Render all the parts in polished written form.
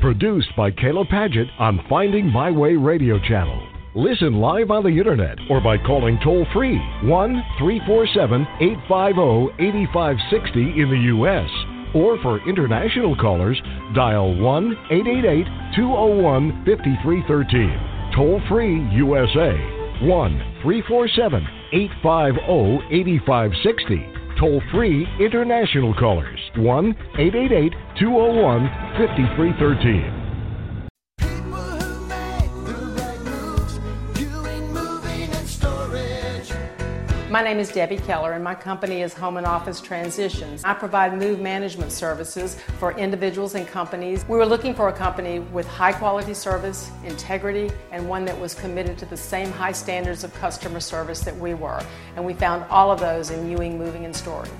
Produced by Kayla Padgett on Finding My Way radio channel. Listen live on the internet or by calling toll-free 1-347-850-8560 in the U.S. Or for international callers, dial 1-888-201-5313. Toll-free USA, 1-347-850-8560. Toll-free international callers, 1-888-201-5313. My name is Debbie Keller, and my company is Home and Office Transitions. I provide move management services for individuals and companies. We were looking for a company with high quality service, integrity, and one that was committed to the same high standards of customer service that we were. And we found all of those in Ewing Moving and Storage.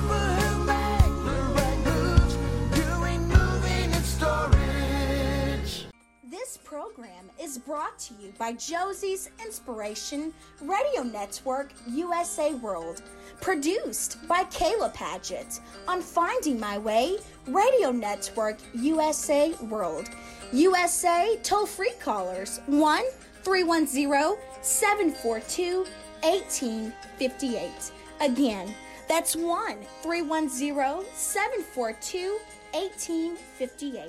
This program is brought to you by Josie's Inspiration Radio Network USA World, produced by Kayla Padgett on Finding My Way Radio Network USA World. USA toll-free callers 1-310-742-1858. Again, that's 1-310-742-1858.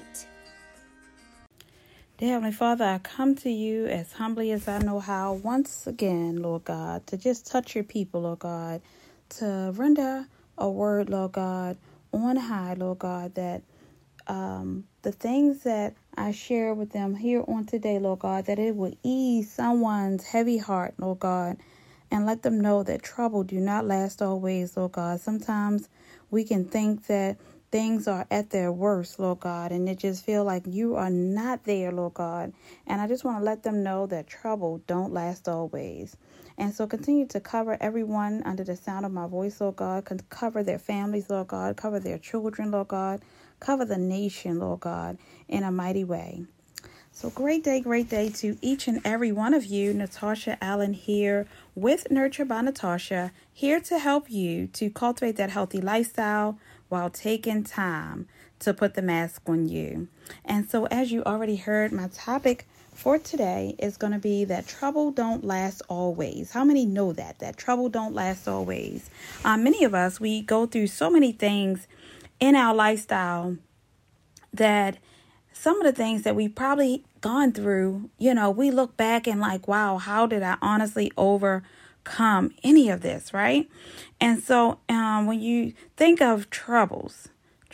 Dear Heavenly Father, I come to you as humbly as I know how once again, Lord God, to just touch your people, Lord God, to render a word, Lord God, on high, Lord God, that the things that I share with them here on today, Lord God, that it will ease someone's heavy heart, Lord God, and let them know that trouble do not last always, Lord God. Sometimes we can think that things are at their worst, Lord God, and it just feel like you are not there, Lord God. And I just want to let them know that trouble don't last always. And so continue to cover everyone under the sound of my voice, Lord God. Cover their families, Lord God. Cover their children, Lord God. Cover the nation, Lord God, in a mighty way. So great day to each and every one of you. Natasha Allen here with Nurture by Natasha, here to help you to cultivate that healthy lifestyle while taking time to put the mask on you. And so as you already heard, my topic for today is going to be that trouble don't last always. How many know that trouble don't last always? Many of us, we go through so many things in our lifestyle that some of the things that we've probably gone through, we look back and like, wow, how did I honestly overcome any of this, right? And so when you think of troubles,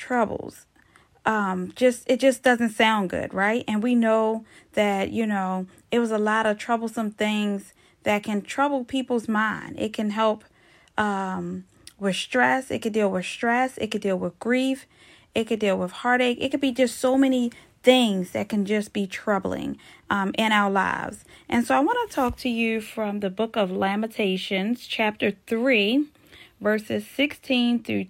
it just doesn't sound good, right? And we know that, it was a lot of troublesome things that can trouble people's mind. It can help with stress. It could deal with stress. It could deal with grief. It could deal with heartache. It could be just so many things that can just be troubling in our lives. And so I want to talk to you from the book of Lamentations, chapter 3, verses 16 through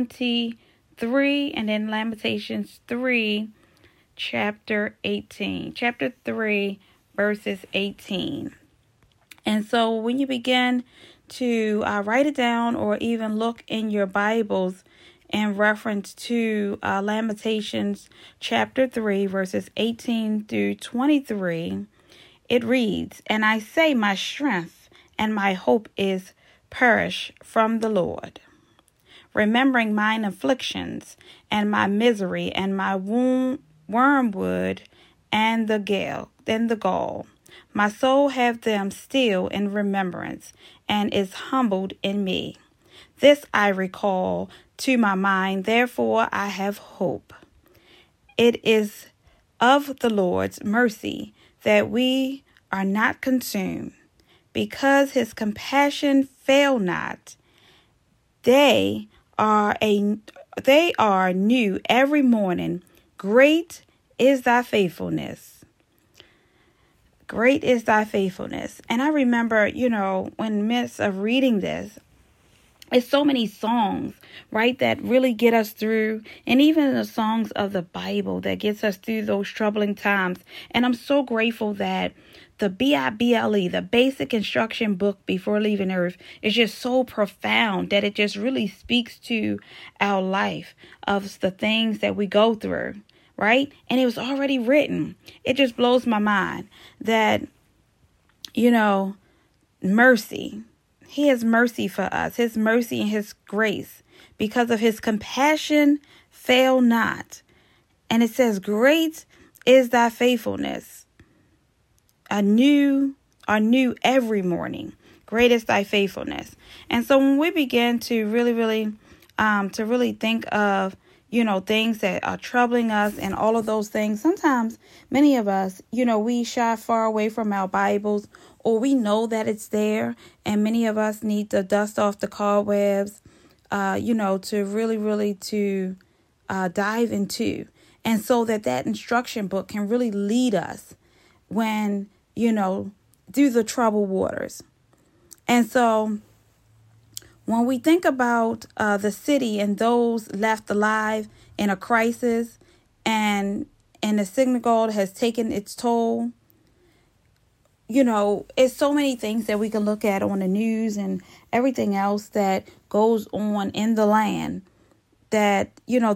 23, and then Lamentations 3, chapter 18. Chapter 3, verses 18. And so when you begin to write it down or even look in your Bibles in reference to Lamentations chapter 3, verses 18 through 23, it reads, "And I say my strength and my hope is perish from the Lord, remembering mine afflictions and my misery and my wormwood and the gall. My soul hath them still in remembrance and is humbled in me. This I recall to my mind, therefore I have hope. It is of the Lord's mercy that we are not consumed, because his compassion fail not. They are new every morning. Great is thy faithfulness." Great is thy faithfulness. And I remember, when midst of reading this, it's so many songs, right, that really get us through, and even the songs of the Bible that gets us through those troubling times. And I'm so grateful that the BIBLE, the Basic Instruction Book Before Leaving Earth, is just so profound that it just really speaks to our life of the things that we go through. right? And it was already written. It just blows my mind that, mercy. He has mercy for us. His mercy and his grace, because of his compassion, fail not. And it says, great is thy faithfulness. Anew every morning. Great is thy faithfulness. And so when we begin to really think of, things that are troubling us and all of those things, sometimes many of us, we shy far away from our Bibles, or we know that it's there. And many of us need to dust off the cobwebs, to really dive into. And so that instruction book can really lead us when, through the troubled waters. And so when we think about the city and those left alive in a crisis, and the synagogue has taken its toll, it's so many things that we can look at on the news and everything else that goes on in the land, that,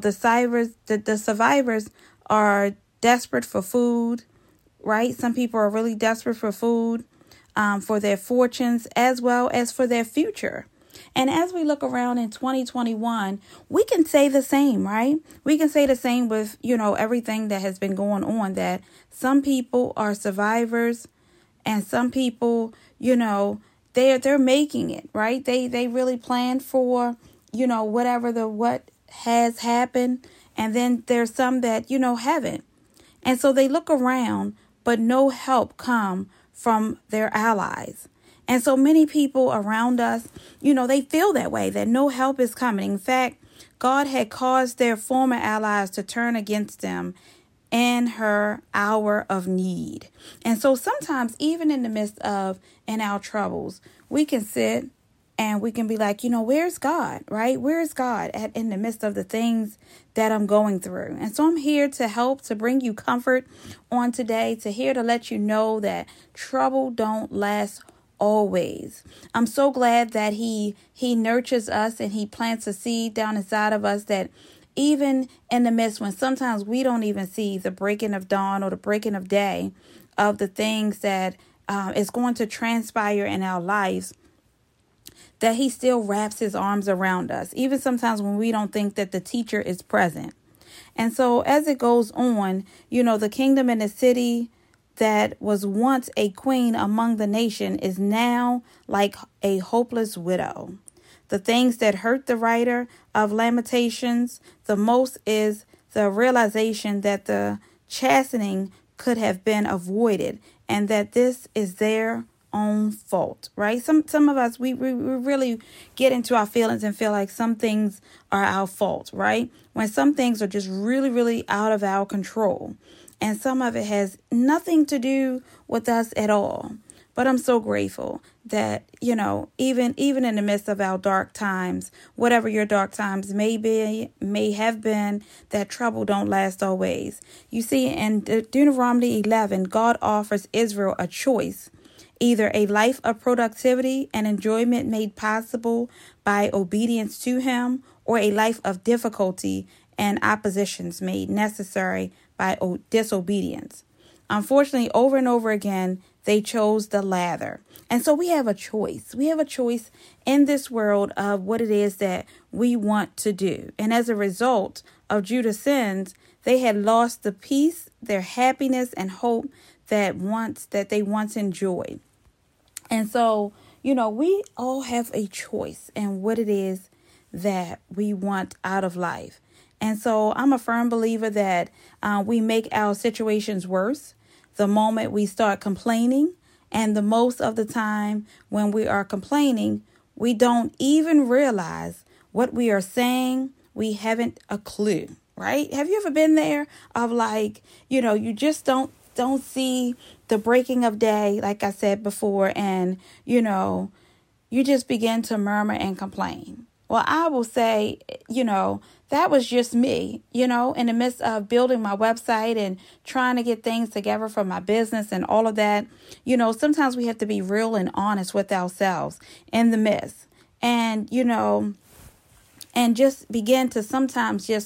the survivors are desperate for food, right? Some people are really desperate for food, for their fortunes, as well as for their future. And as we look around in 2021, we can say the same, right? We can say the same with, everything that has been going on, that some people are survivors and some people, they're making it, right? They really plan for, what has happened. And then there's some that, haven't. And so they look around, but no help come from their allies. And so many people around us, they feel that way, that no help is coming. In fact, God had caused their former allies to turn against them in her hour of need. And so sometimes, even in the midst of in our troubles, we can sit and we can be like, where's God, right? Where is God in the midst of the things that I'm going through? And so I'm here to help, to bring you comfort on today, to let you know that trouble don't last always. I'm so glad that he nurtures us and he plants a seed down inside of us, that even in the midst when sometimes we don't even see the breaking of dawn or the breaking of day of the things that is going to transpire in our lives, that he still wraps his arms around us, even sometimes when we don't think that the teacher is present. And so as it goes on, the kingdom and the city that was once a queen among the nation is now like a hopeless widow. The things that hurt the writer of Lamentations the most is the realization that the chastening could have been avoided, and that this is their own fault, right? Some of us, we really get into our feelings and feel like some things are our fault, right? When some things are just really out of our control. And some of it has nothing to do with us at all. But I'm so grateful that, even in the midst of our dark times, whatever your dark times may have been, that trouble don't last always. You see, in Deuteronomy 11, God offers Israel a choice, either a life of productivity and enjoyment made possible by obedience to him, or a life of difficulty and oppositions made necessary by disobedience. Unfortunately, over and over again, they chose the latter. And so we have a choice. We have a choice in this world of what it is that we want to do. And as a result of Judah's sins, they had lost the peace, their happiness, and hope that they once enjoyed. And so, we all have a choice in what it is that we want out of life. And so I'm a firm believer that we make our situations worse the moment we start complaining. And the most of the time when we are complaining, we don't even realize what we are saying. We haven't a clue, right? Have you ever been there of like, you just don't see the breaking of day, like I said before, and, you just begin to murmur and complain. Well, I will say, that was just me, in the midst of building my website and trying to get things together for my business and all of that. Sometimes we have to be real and honest with ourselves in the midst, and, and just begin to sometimes just,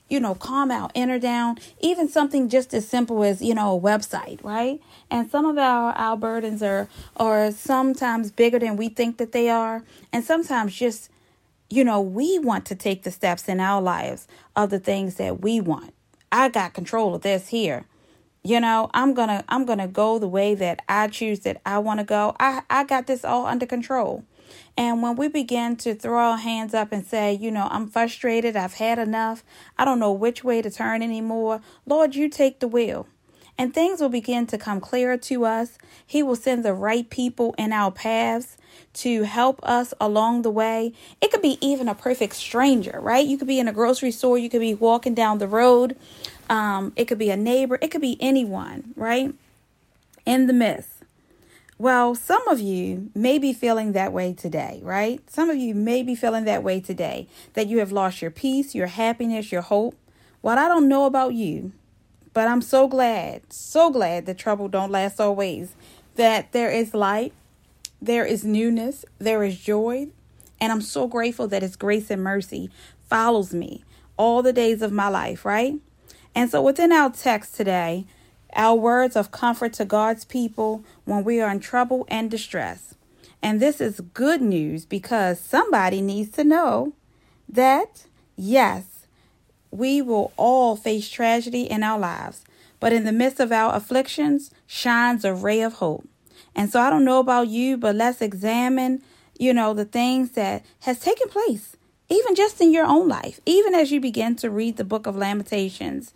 calm our inner down. Even something just as simple as, a website, right? And some of our burdens are sometimes bigger than we think that they are. And sometimes just, we want to take the steps in our lives of the things that we want. I got control of this here. I'm gonna go the way that I choose, that I want to go. I got this all under control. And when we begin to throw our hands up and say, I'm frustrated, I've had enough, I don't know which way to turn anymore, Lord, you take the wheel. And things will begin to come clearer to us. He will send the right people in our paths to help us along the way. It could be even a perfect stranger, right? You could be in a grocery store. You could be walking down the road. It could be a neighbor. It could be anyone, right? In the midst. Well, some of you may be feeling that way today, right? Some of you may be feeling that way today, that you have lost your peace, your happiness, your hope. Well, I don't know about you, but I'm so glad that trouble don't last always, that there is light, there is newness, there is joy, and I'm so grateful that His grace and mercy follows me all the days of my life, right? And so within our text today, our words of comfort to God's people when we are in trouble and distress. And this is good news because somebody needs to know that, yes, we will all face tragedy in our lives, but in the midst of our afflictions shines a ray of hope. And so I don't know about you, but let's examine, the things that has taken place, even just in your own life. Even as you begin to read the book of Lamentations,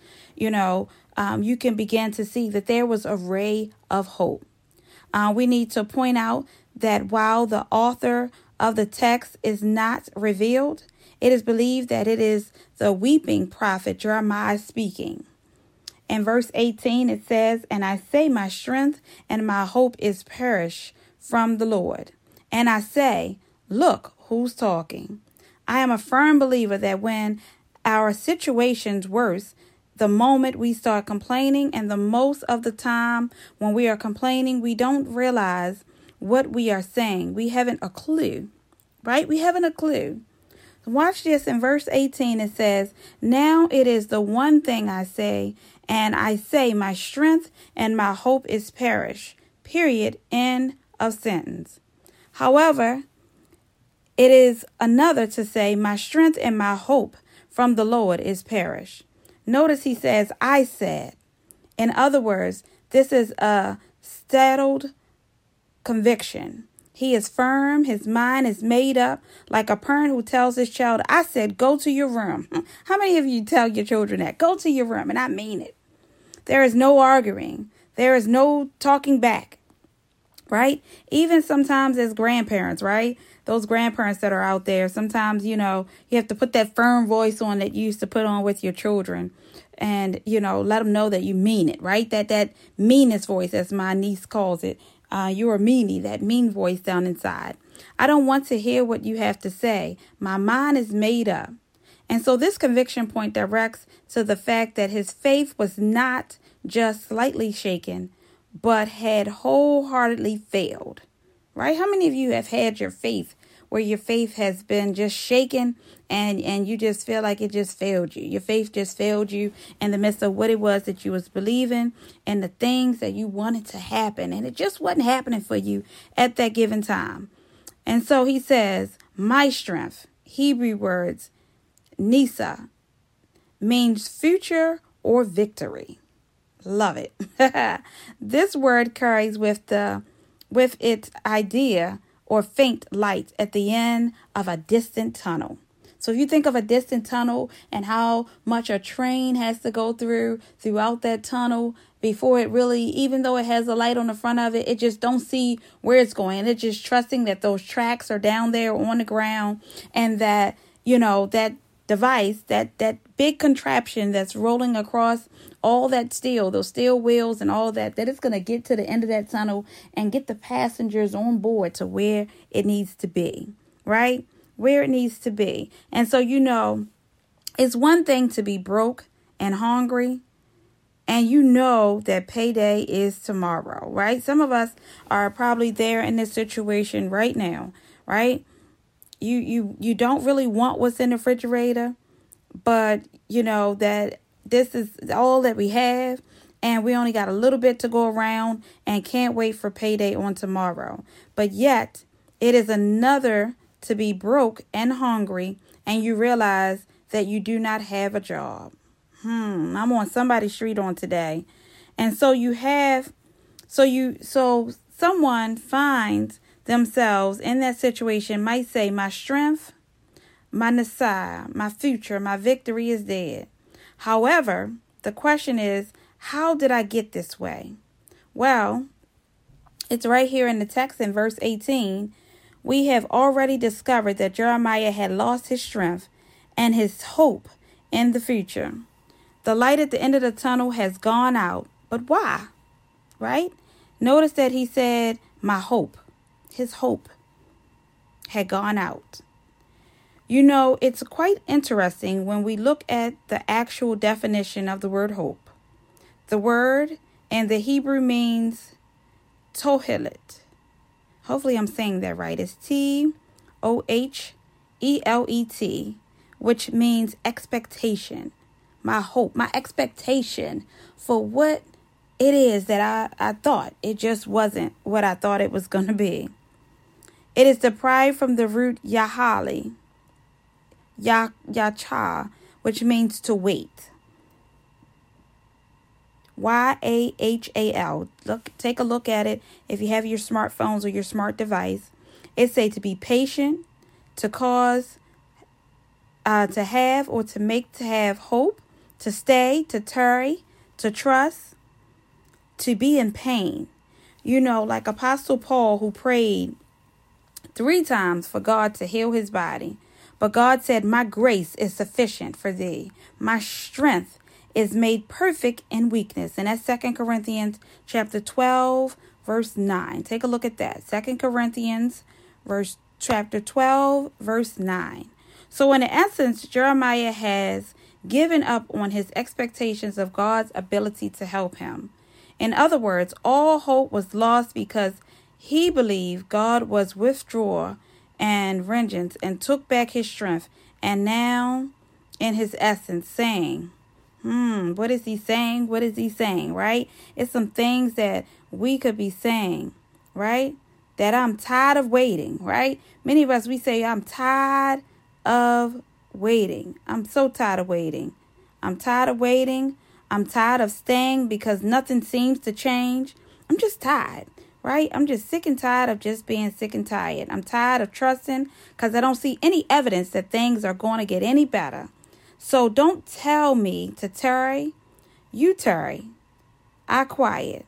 you can begin to see that there was a ray of hope. We need to point out that while the author of the text is not revealed, it is believed that it is the weeping prophet Jeremiah speaking. In verse 18, it says, "And I say my strength and my hope is perished from the Lord. And I say, look who's talking." I am a firm believer that when our situation's worse, the moment we start complaining, and the most of the time when we are complaining, we don't realize what we are saying. We haven't a clue, right? We haven't a clue. Watch this in verse 18. It says, "Now it is the one thing I say, and I say my strength and my hope is perished." Period. End of sentence. However, it is another to say my strength and my hope from the Lord is perished. Notice he says, I said. In other words, this is a settled conviction. He is firm. His mind is made up, like a parent who tells his child, I said, go to your room. How many of you tell your children that? Go to your room. And I mean it. There is no arguing. There is no talking back, right? Even sometimes as grandparents, right? Those grandparents that are out there, sometimes, you have to put that firm voice on that you used to put on with your children and, let them know that you mean it, right? That meanest voice, as my niece calls it. You're a meanie, that mean voice down inside. I don't want to hear what you have to say. My mind is made up. And so this conviction point directs to the fact that his faith was not just slightly shaken, but had wholeheartedly failed. Right? How many of you have had your faith where your faith has been just shaken and you just feel like it just failed you? Your faith just failed you in the midst of what it was that you was believing and the things that you wanted to happen. And it just wasn't happening for you at that given time. And so he says, my strength, Hebrew words, Nisa, means future or victory. Love it. This word carries with its idea or faint light at the end of a distant tunnel. So if you think of a distant tunnel and how much a train has to go throughout that tunnel before it really, even though it has a light on the front of it, it just don't see where it's going. It's just trusting that those tracks are down there on the ground and that, that device, that big contraption that's rolling across all that steel, those steel wheels and all that it's going to get to the end of that tunnel and get the passengers on board to where it needs to be, right? Where it needs to be. And so, it's one thing to be broke and hungry and that payday is tomorrow, right? Some of us are probably there in this situation right now, right? You don't really want what's in the refrigerator, but that this is all that we have, and we only got a little bit to go around and can't wait for payday on tomorrow. But yet it is another to be broke and hungry, and you realize that you do not have a job. I'm on somebody's street on today. And so someone finds themselves in that situation, might say, my strength, my Messiah, my future, my victory is dead. However, the question is, how did I get this way? Well, it's right here in the text in verse 18. We have already discovered that Jeremiah had lost his strength and his hope in the future. The light at the end of the tunnel has gone out. But why? Right? Notice that he said, my hope. His hope had gone out. It's quite interesting when we look at the actual definition of the word hope. The word in the Hebrew means tohelet. Hopefully I'm saying that right. It's Tohelet, which means expectation. My hope, my expectation for what it is that I thought. It just wasn't what I thought it was going to be. It is derived from the root Yahali, Yacha, which means to wait. Yahal. Take a look at it if you have your smartphones or your smart device. It say to be patient, to cause, to have or to make to have hope, to stay, to tarry, to trust, to be in pain. Like Apostle Paul, who prayed 3 times for God to heal his body. But God said, my grace is sufficient for thee. My strength is made perfect in weakness. And that's 2 Corinthians chapter 12, verse 9. Take a look at that. 2 Corinthians chapter 12, verse 9. So in essence, Jeremiah has given up on his expectations of God's ability to help him. In other words, all hope was lost because he believed God was withdraw and vengeance and took back his strength. And now, in his essence, saying, what is he saying? What is he saying, right? It's some things that we could be saying, right? That I'm tired of waiting, right? Many of us, we say, I'm tired of waiting. I'm so tired of waiting. I'm tired of waiting. I'm tired of staying because nothing seems to change. I'm just tired, right? I'm just sick and tired of just being sick and tired. I'm tired of trusting because I don't see any evidence that things are going to get any better. So don't tell me to tarry. You tarry. I quiet.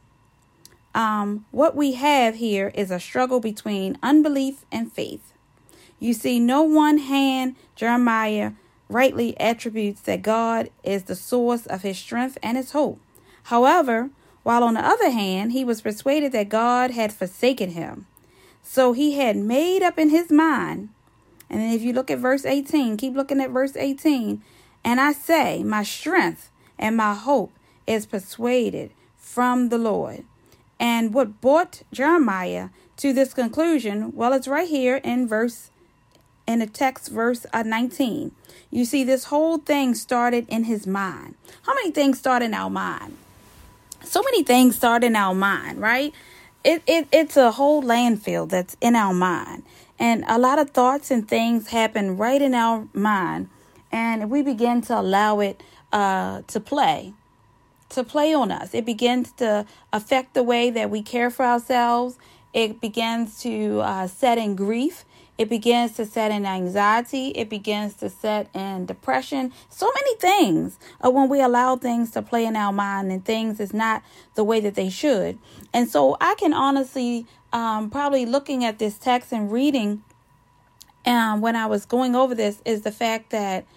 What we have here is a struggle between unbelief and faith. You see, no one hand, Jeremiah rightly attributes that God is the source of his strength and his hope. However, while on the other hand, he was persuaded that God had forsaken him. So he had made up in his mind. And then if you look at verse 18, keep looking at verse 18. And I say, my strength and my hope is persuaded from the Lord. And what brought Jeremiah to this conclusion? Well, it's right here in the text, verse 19. You see, this whole thing started in his mind. How many things start in our mind? So many things start in our mind, right? It's a whole landfill that's in our mind. And a lot of thoughts and things happen right in our mind. And we begin to allow it to play on us. It begins to affect the way that we care for ourselves. It begins to set in grief. It begins to set in anxiety. It begins to set in depression. So many things when we allow things to play in our mind and things is not the way that they should. And so I can honestly, probably looking at this text and reading when I was going over this is the fact that,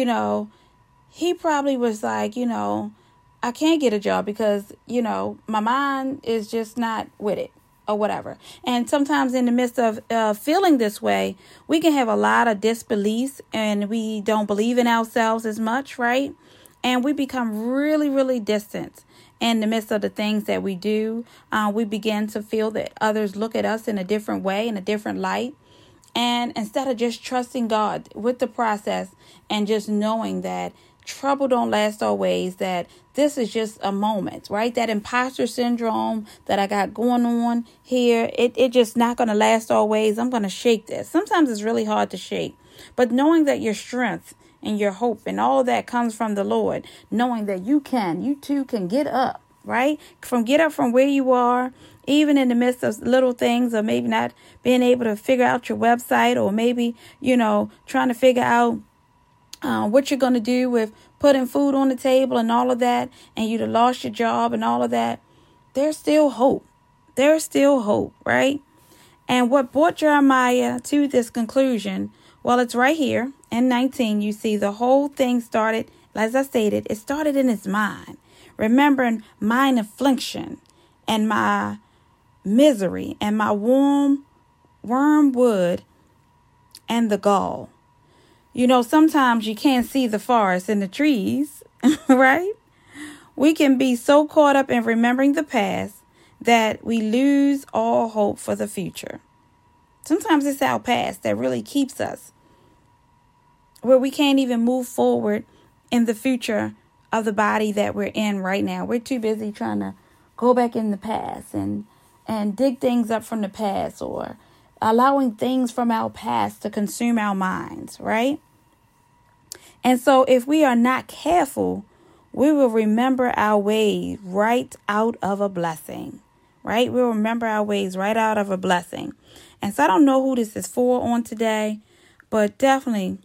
he probably was like, I can't get a job because, my mind is just not with it. Or whatever. And sometimes in the midst of feeling this way, we can have a lot of disbeliefs and we don't believe in ourselves as much, right? And we become really, really distant in the midst of the things that we do. We begin to feel that others look at us in a different way, in a different light. And instead of just trusting God with the process and just knowing that trouble don't last always, that this is just a moment, right? That imposter syndrome that I got going on here, it just not going to last always. I'm going to shake this. Sometimes it's really hard to shake, but knowing that your strength and your hope and all that comes from the Lord, knowing that you too can get up, right? Get up from where you are, even in the midst of little things, or maybe not being able to figure out your website, or maybe, trying to figure out what you're going to do with putting food on the table and all of that, and you'd have lost your job and all of that. There's still hope. There's still hope, right? And what brought Jeremiah to this conclusion, well, it's right here in 19. You see the whole thing started, as I stated, it started in his mind. Remembering mine affliction and my misery and my wormwood and the gall. Sometimes you can't see the forest and the trees, right? We can be so caught up in remembering the past that we lose all hope for the future. Sometimes it's our past that really keeps us where we can't even move forward in the future of the body that we're in right now. We're too busy trying to go back in the past and dig things up from the past, or allowing things from our past to consume our minds, right? And so if we are not careful, we will remember our ways right out of a blessing, right? We'll remember our ways right out of a blessing. And so I don't know who this is for on today, but definitely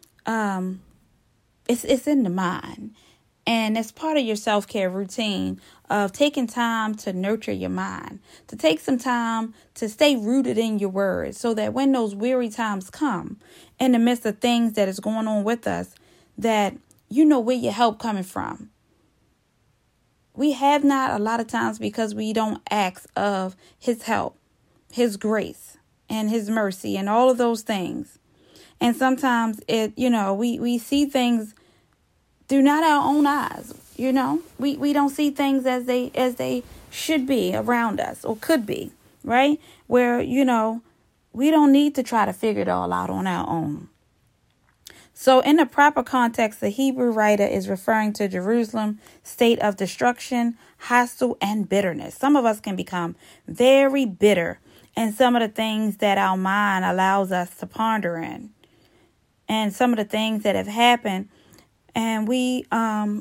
it's in the mind. And it's part of your self-care routine of taking time to nurture your mind, to take some time to stay rooted in your word, so that when those weary times come in the midst of things that is going on with us, that you know where your help coming from. We have not a lot of times because we don't ask of his help, his grace and his mercy and all of those things. And sometimes we see things through not our own eyes. We don't see things as they should be around us, or could be, right? Where, we don't need to try to figure it all out on our own. So in the proper context, the Hebrew writer is referring to Jerusalem's state of destruction, hostile, and bitterness. Some of us can become very bitter in some of the things that our mind allows us to ponder in, and some of the things that have happened. And we can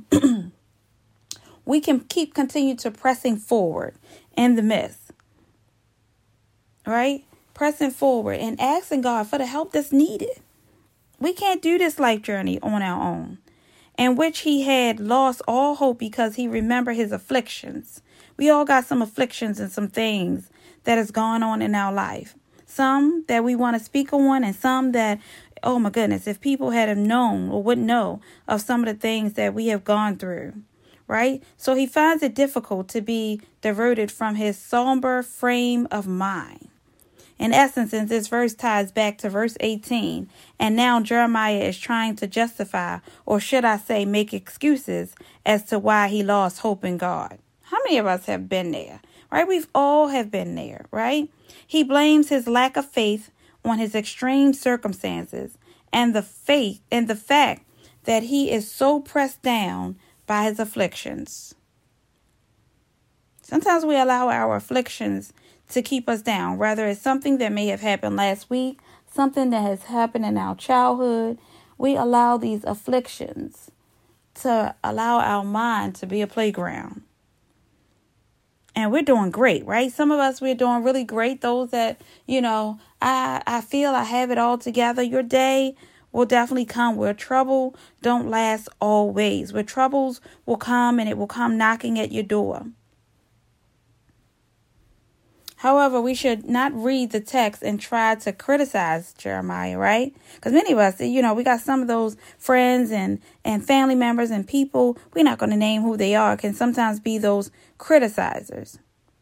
continue to pressing forward in the midst, right? Pressing forward and asking God for the help that's needed. We can't do this life journey on our own, in which he had lost all hope because he remembered his afflictions. We all got some afflictions and some things that is going on in our life. Some that we want to speak on, and some that, oh my goodness, if people had known or would know of some of the things that we have gone through, right? So he finds it difficult to be diverted from his somber frame of mind. In essence, this verse ties back to verse 18. And now Jeremiah is trying to justify, or should I say, make excuses as to why he lost hope in God. How many of us have been there, right? We've all have been there, right? He blames his lack of faith on his extreme circumstances and the fact that he is so pressed down by his afflictions. Sometimes we allow our afflictions to keep us down, whether it's something that may have happened last week, something that has happened in our childhood. We allow these afflictions to allow our mind to be a playground. And we're doing great, right? Some of us, we're doing really great. Those that, I feel I have it all together. Your day will definitely come where trouble don't last always, where troubles will come, and it will come knocking at your door. However, we should not read the text and try to criticize Jeremiah, right? Because many of us, we got some of those friends and family members and people, we're not going to name who they are, can sometimes be those criticizers.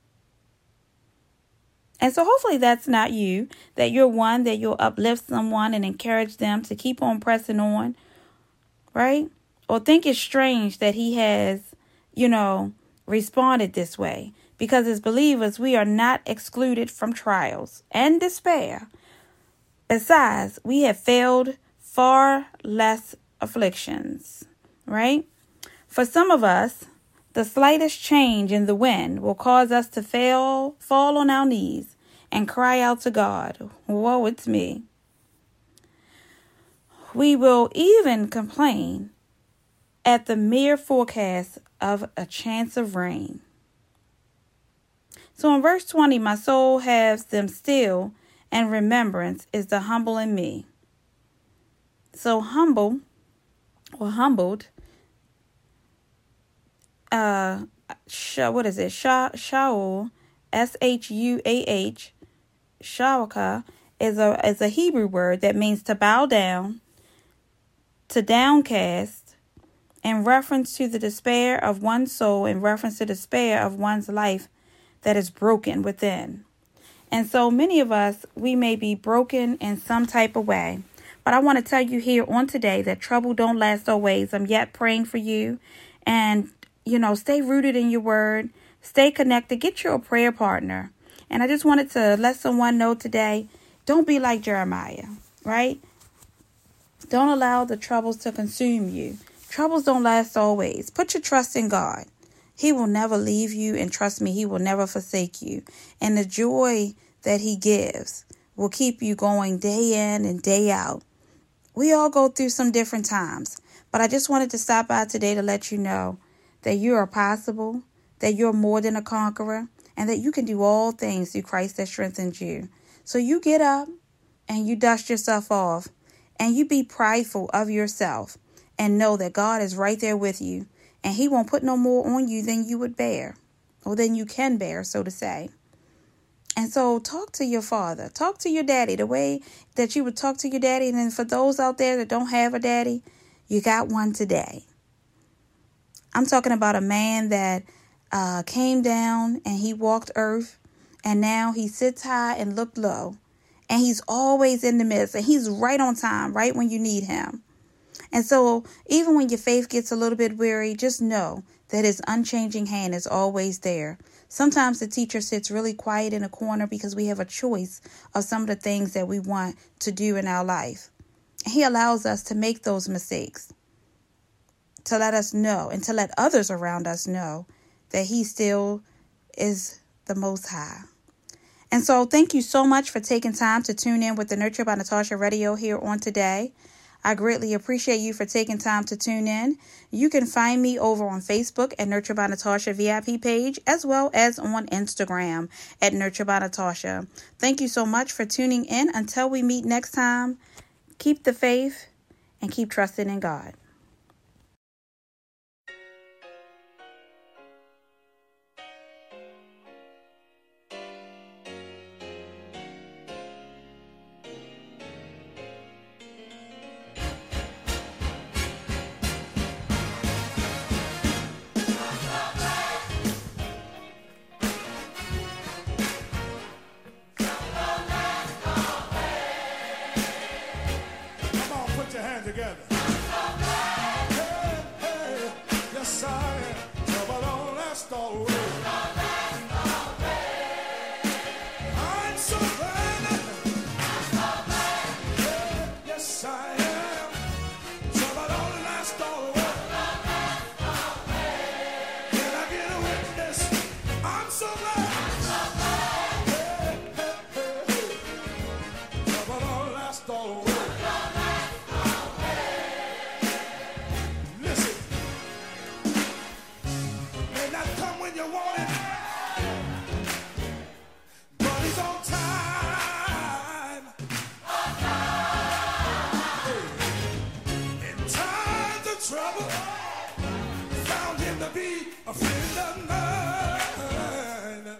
And so hopefully that's not you, that you're one, that you'll uplift someone and encourage them to keep on pressing on, right? Or think it's strange that he has, responded this way. Because as believers, we are not excluded from trials and despair, Besides, we have failed far less afflictions, right? For some of us, the slightest change in the wind will cause us to fall on our knees and cry out to God, "Woe, it's me." We will even complain at the mere forecast of a chance of rain. So in verse 20, my soul has them still, and remembrance is the humble in me. So humble or humbled, what is it? Shaul, S-H-U-A-H, Shawaka is a Hebrew word that means to bow down, to downcast, in reference to the despair of one's soul, in reference to the despair of one's life that is broken within. And so many of us, we may be broken in some type of way. But I want to tell you here on today that trouble don't last always. I'm yet praying for you. And, stay rooted in your word. Stay connected. Get you a prayer partner. And I just wanted to let someone know today, don't be like Jeremiah, right? Don't allow the troubles to consume you. Troubles don't last always. Put your trust in God. He will never leave you, and trust me, he will never forsake you. And the joy that he gives will keep you going day in and day out. We all go through some different times, but I just wanted to stop by today to let you know that you are possible, that you're more than a conqueror, and that you can do all things through Christ that strengthens you. So you get up and you dust yourself off and you be prideful of yourself and know that God is right there with you. And he won't put no more on you than you would bear, or than you can bear, so to say. And so talk to your father. Talk to your daddy the way that you would talk to your daddy. And then for those out there that don't have a daddy, you got one today. I'm talking about a man that came down and he walked earth. And now he sits high and looked low. And he's always in the midst. And he's right on time, right when you need him. And so even when your faith gets a little bit weary, just know that his unchanging hand is always there. Sometimes the teacher sits really quiet in a corner because we have a choice of some of the things that we want to do in our life. He allows us to make those mistakes, to let us know and to let others around us know that he still is the Most High. And so thank you so much for taking time to tune in with the Nurture by Natasha Radio here on today. I greatly appreciate you for taking time to tune in. You can find me over on Facebook at Nurture by Natasha VIP page, as well as on Instagram at Nurture by Natasha. Thank you so much for tuning in. Until we meet next time, keep the faith and keep trusting in God. Together. Hey, hey, yes I am. Trouble don't last always. I'm so glad. Hey, yes I am. Trouble don't last always. Can I get a witness? I'm so glad. Hey, hey, hey. Trouble don't last always. Trouble found him to be a friend of mine.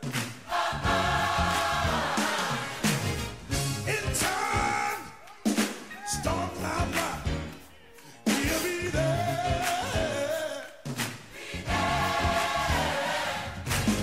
In time, storm cloud rock, he'll be there.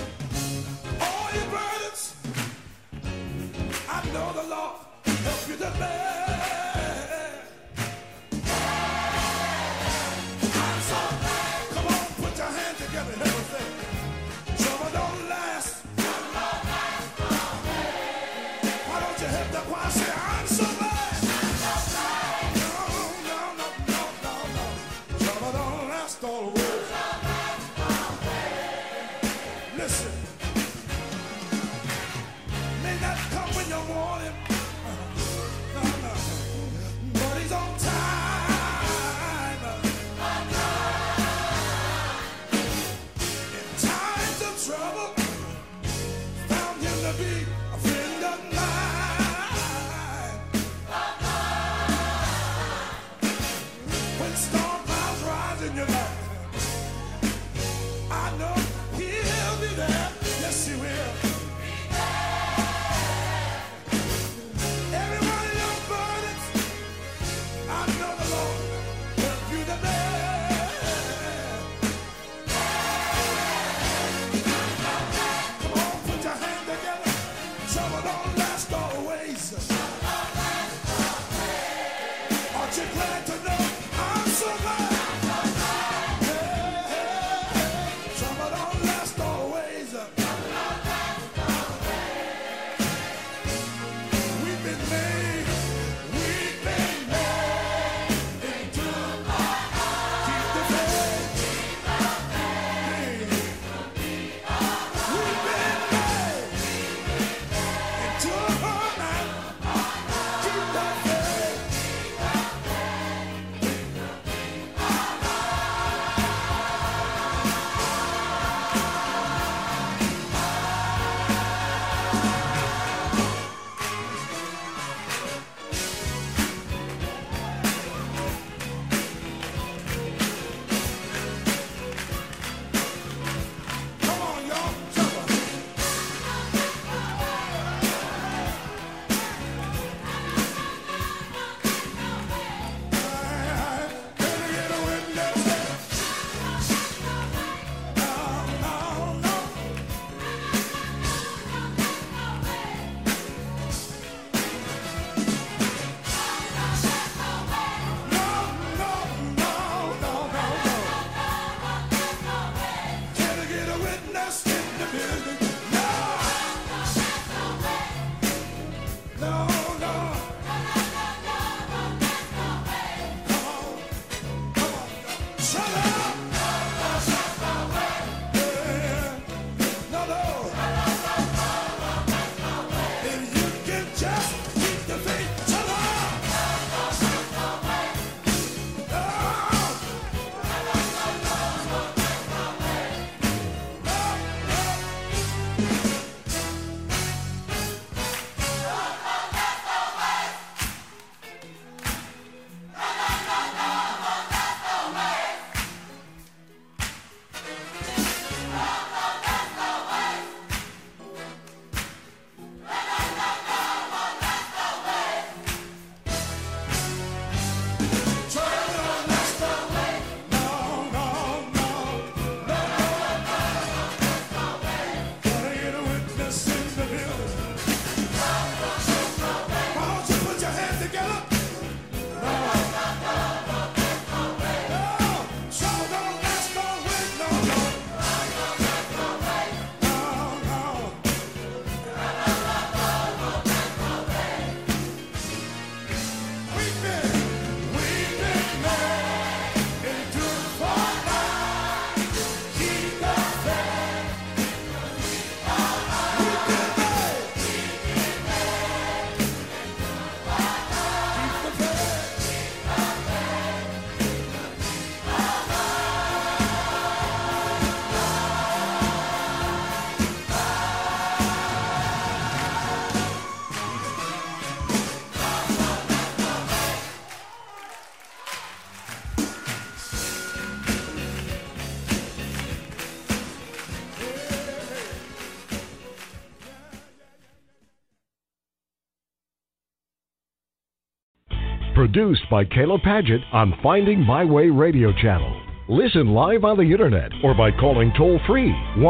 Produced by Kayla Padgett on Finding My Way Radio Channel. Listen live on the internet or by calling toll-free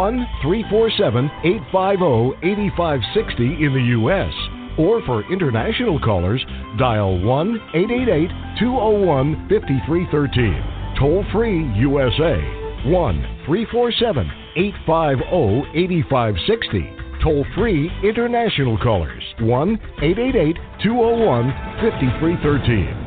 1-347-850-8560 in the U.S. Or for international callers, dial 1-888-201-5313. Toll-free USA 1-347-850-8560. Toll-free international callers 1-888-201-5313.